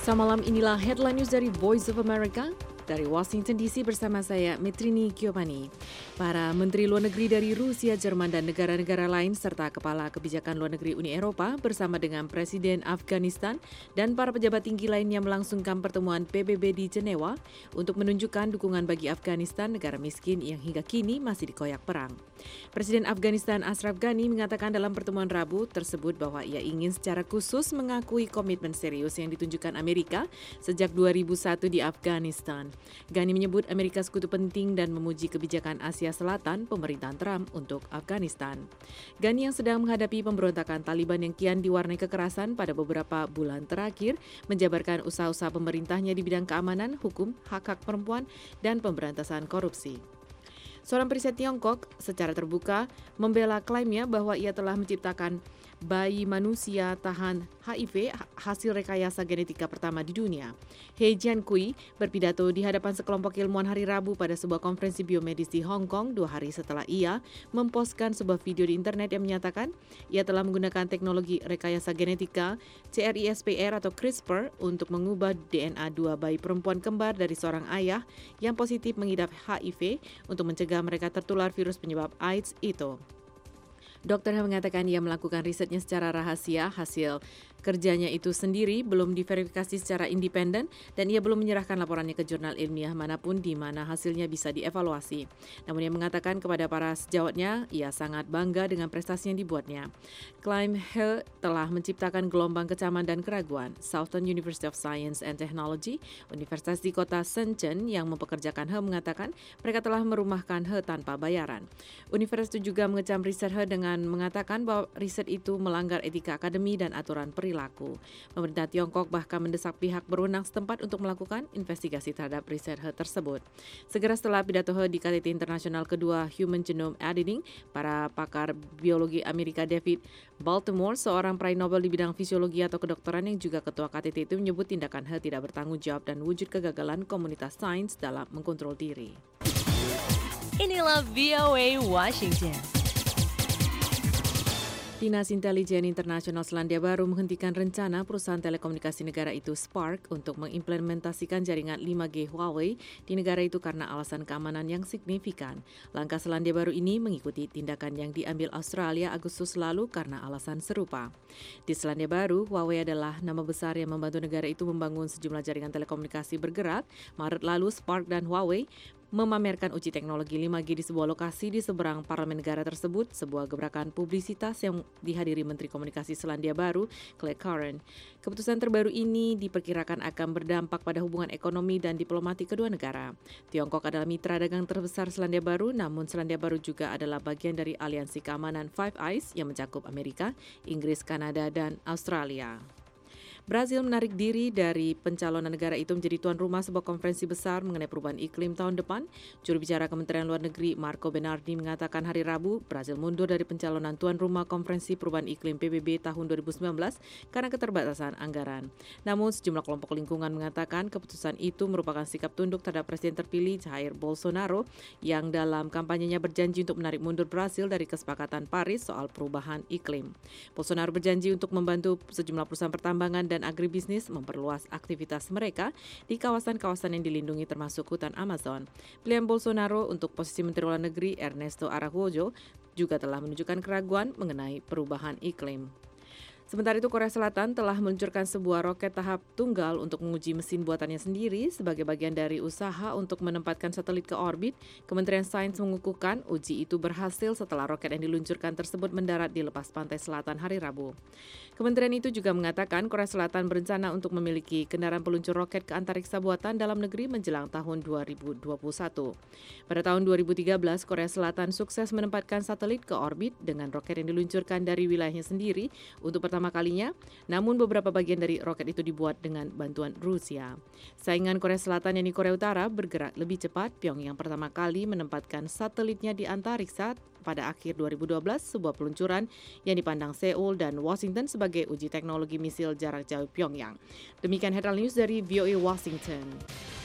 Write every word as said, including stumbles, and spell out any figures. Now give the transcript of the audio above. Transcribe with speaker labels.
Speaker 1: Pemirsa, malam inilah headline news dari Voice of America. Dari Washington D C bersama saya, Metrini Giovanni. Para Menteri Luar Negeri dari Rusia, Jerman, dan negara-negara lain serta Kepala Kebijakan Luar Negeri Uni Eropa bersama dengan Presiden Afghanistan dan para pejabat tinggi lainnya melangsungkan pertemuan P B B di Jenewa untuk menunjukkan dukungan bagi Afghanistan, negara miskin yang hingga kini masih dikoyak perang. Presiden Afghanistan Ashraf Ghani mengatakan dalam pertemuan Rabu tersebut bahwa ia ingin secara khusus mengakui komitmen serius yang ditunjukkan Amerika sejak dua ribu satu di Afghanistan. Ghani menyebut Amerika sekutu penting dan memuji kebijakan Asia Selatan pemerintahan Trump untuk Afghanistan. Ghani yang sedang menghadapi pemberontakan Taliban yang kian diwarnai kekerasan pada beberapa bulan terakhir menjabarkan usaha-usaha pemerintahnya di bidang keamanan, hukum, hak-hak perempuan, dan pemberantasan korupsi. Seorang periset Tiongkok secara terbuka membela klaimnya bahwa ia telah menciptakan bayi manusia tahan H I V hasil rekayasa genetika pertama di dunia. He Jiankui berpidato di hadapan sekelompok ilmuwan hari Rabu pada sebuah konferensi biomedis di Hong Kong dua hari setelah ia memposkan sebuah video di internet yang menyatakan ia telah menggunakan teknologi rekayasa genetika CRISPR atau CRISPR untuk mengubah D N A dua bayi perempuan kembar dari seorang ayah yang positif mengidap H I V untuk mencegah mereka tertular virus penyebab AIDS itu. Dokter mengatakan ia melakukan risetnya secara rahasia, hasil kerjanya itu sendiri belum diverifikasi secara independen dan ia belum menyerahkan laporannya ke jurnal ilmiah manapun di mana hasilnya bisa dievaluasi. Namun ia mengatakan kepada para sejawatnya, ia sangat bangga dengan prestasi yang dibuatnya. Klaim He telah menciptakan gelombang kecaman dan keraguan. Southern University of Science and Technology, universitas di kota Shenzhen yang mempekerjakan He mengatakan mereka telah merumahkan He tanpa bayaran. Universitas itu juga mengecam riset He dengan mengatakan bahwa riset itu melanggar etika akademi dan aturan perilaku. Pemerintah Tiongkok bahkan mendesak pihak berwenang setempat untuk melakukan investigasi terhadap riset He tersebut. Segera setelah pidato He di K T T Internasional kedua Human Genome Editing, para pakar biologi Amerika David Baltimore, seorang peraih Nobel di bidang fisiologi atau kedokteran yang juga ketua K T T itu menyebut tindakan He tidak bertanggung jawab dan wujud kegagalan komunitas sains dalam mengkontrol diri.
Speaker 2: Inilah V O A Washington.
Speaker 1: Dinas Intelijen Internasional Selandia Baru menghentikan rencana perusahaan telekomunikasi negara itu Spark untuk mengimplementasikan jaringan lima G Huawei di negara itu karena alasan keamanan yang signifikan. Langkah Selandia Baru ini mengikuti tindakan yang diambil Australia Agustus lalu karena alasan serupa. Di Selandia Baru, Huawei adalah nama besar yang membantu negara itu membangun sejumlah jaringan telekomunikasi bergerak. Maret lalu, Spark dan Huawei memamerkan uji teknologi lima G di sebuah lokasi di seberang parlemen negara tersebut, sebuah gebrakan publisitas yang dihadiri Menteri Komunikasi Selandia Baru, Claire Curran. Keputusan terbaru ini diperkirakan akan berdampak pada hubungan ekonomi dan diplomatik kedua negara. Tiongkok adalah mitra dagang terbesar Selandia Baru, namun Selandia Baru juga adalah bagian dari aliansi keamanan Five Eyes yang mencakup Amerika, Inggris, Kanada, dan Australia. Brazil menarik diri dari pencalonan negara itu menjadi tuan rumah sebuah konferensi besar mengenai perubahan iklim tahun depan. Juru bicara Kementerian Luar Negeri Marco Bernardi mengatakan hari Rabu, Brazil mundur dari pencalonan tuan rumah konferensi perubahan iklim P B B tahun dua ribu sembilan belas karena keterbatasan anggaran. Namun sejumlah kelompok lingkungan mengatakan keputusan itu merupakan sikap tunduk terhadap Presiden terpilih Jair Bolsonaro yang dalam kampanyenya berjanji untuk menarik mundur Brazil dari kesepakatan Paris soal perubahan iklim. Bolsonaro berjanji untuk membantu sejumlah perusahaan pertambangan dan agribisnis memperluas aktivitas mereka di kawasan-kawasan yang dilindungi termasuk hutan Amazon. Pilihan Bolsonaro untuk posisi Menteri Luar Negeri Ernesto Araújo juga telah menunjukkan keraguan mengenai perubahan iklim. Sementara itu, Korea Selatan telah meluncurkan sebuah roket tahap tunggal untuk menguji mesin buatannya sendiri sebagai bagian dari usaha untuk menempatkan satelit ke orbit. Kementerian Sains mengukuhkan uji itu berhasil setelah roket yang diluncurkan tersebut mendarat di lepas pantai selatan hari Rabu. Kementerian itu juga mengatakan Korea Selatan berencana untuk memiliki kendaraan peluncur roket ke antariksa buatan dalam negeri menjelang tahun dua ribu dua puluh satu. Pada tahun dua ribu tiga belas, Korea Selatan sukses menempatkan satelit ke orbit dengan roket yang diluncurkan dari wilayahnya sendiri untuk pertama kalinya, namun beberapa bagian dari roket itu dibuat dengan bantuan Rusia. Saingan Korea Selatan yakni Korea Utara bergerak lebih cepat. Pyongyang pertama kali menempatkan satelitnya di antariksa pada akhir dua ribu dua belas, sebuah peluncuran yang dipandang Seoul dan Washington sebagai uji teknologi misil jarak jauh Pyongyang. Demikian headline news dari V O A Washington.